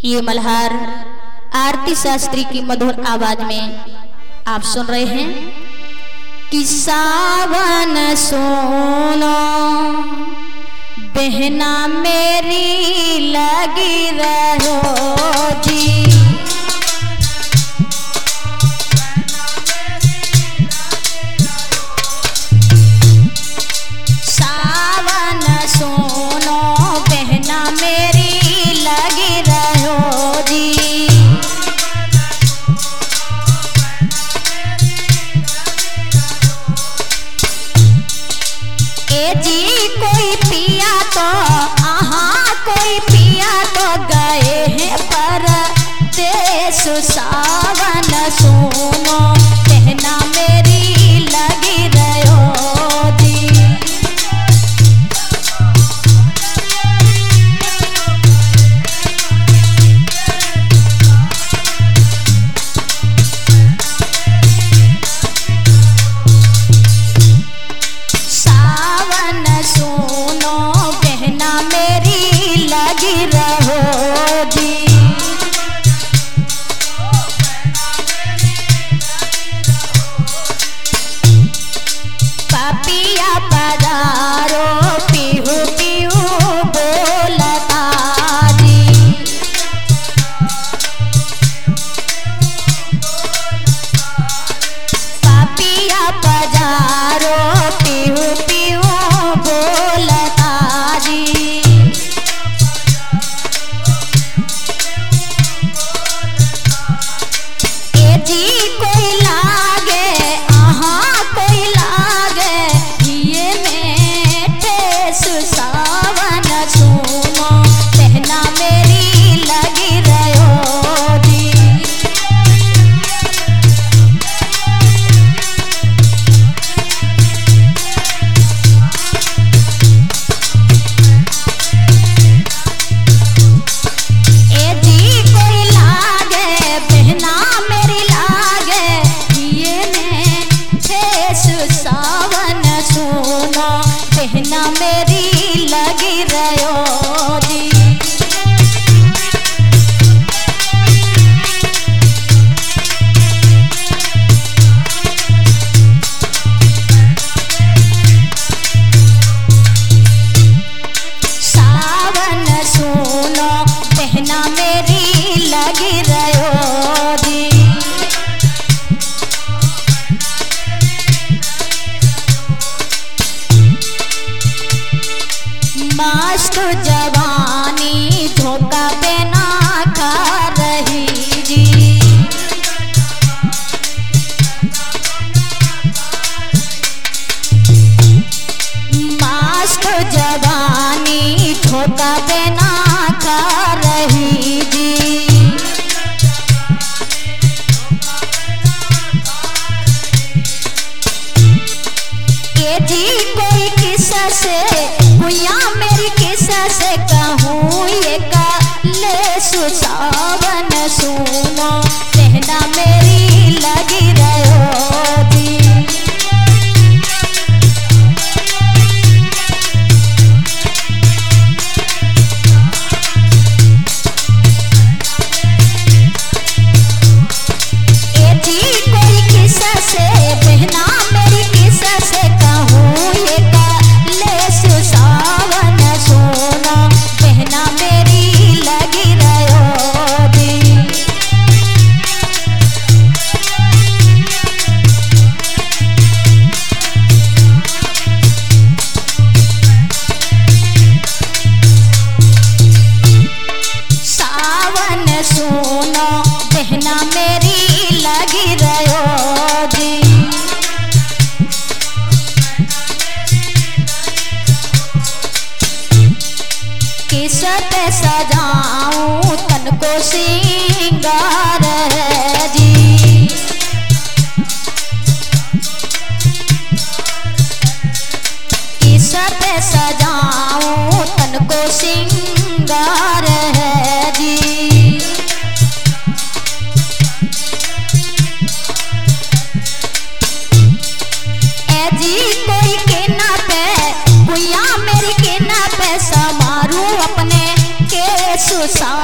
ये मल्हार आरती शास्त्री की मधुर आवाज में आप सुन रहे हैं कि सावन सोनो बहना मेरी लगी रहो जी। सावन सोनो बहना मेरी लगी रहो जी। ए जी कोई पिया तो कोई पिया तो गए हैं परदेस। सावन सोनो बहना मेरी लगी रहो जी। सावन सोनो बहना मेरी लगी रहो जी। पापिया पधारो पीहू पीहू बोलता जी। पापिया पधारो पीहू पीहू बोलता जी। ए जी कोई लागे कोई लागे ये मेरे सावन सोनो बहना मेरी लगी रहो जी। ए जी कोई लागे बहना मेरी लागे ये मेरे सावन सोनो बहना मेरी लगी रहो जी। सावन सोनो बहना मेरी लगी रहो जी। मस्त जवानी धोखा बिना खा रही जी। मस्त जवानी धोखा बिना खा रही जी। ए जी कोई किस्सा से भुइया मेरी किस्सा से कहूँ ये काले सावन सोनो बहना मेरी लगी रहो जी। ए जी कोई किस्सा से बहना मेरी किस्सा से कहूँ ये काले सावन सोनो बहना मेरी लगी रहो जी। सावन सोनो बहना मेरी लगी रहो जी। किसत सजाऊं तन को सिंगार है जी। किसत सजाऊं तन को सिंगार है जी। ए जी कोई केना पे भुइया मेरी केना पे समारू अपने के सुसा